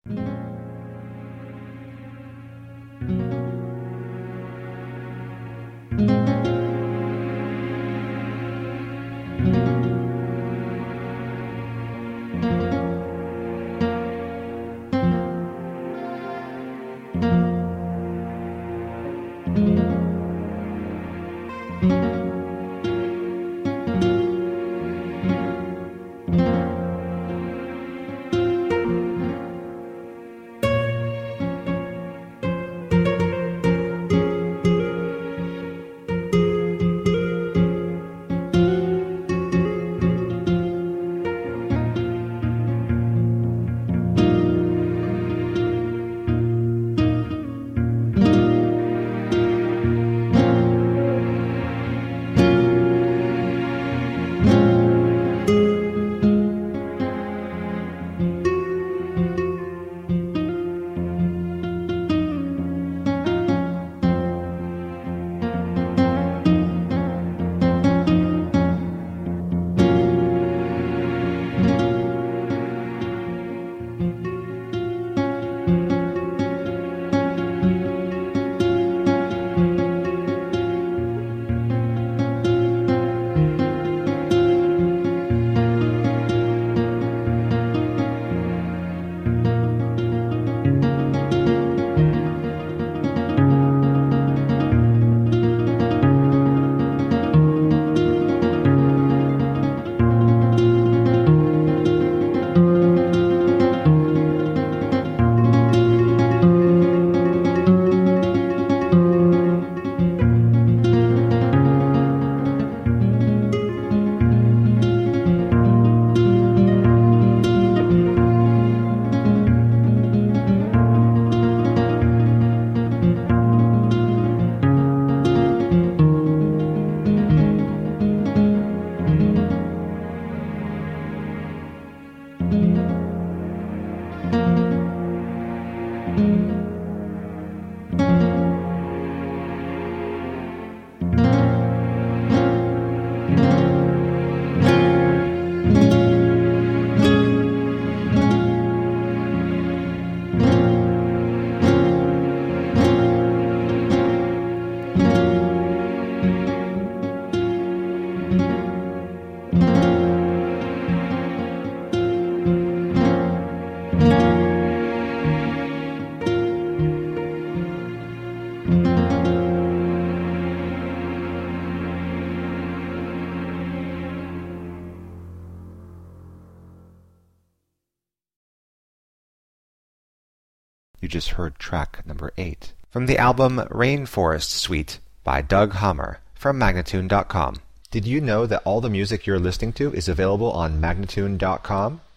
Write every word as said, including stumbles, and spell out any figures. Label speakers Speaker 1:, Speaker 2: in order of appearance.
Speaker 1: You just heard track number eight from the album Rainforest Suite by Doug Hammer from Magnatune dot com. Did you know that all the music you're listening to is available on Magnatune dot com?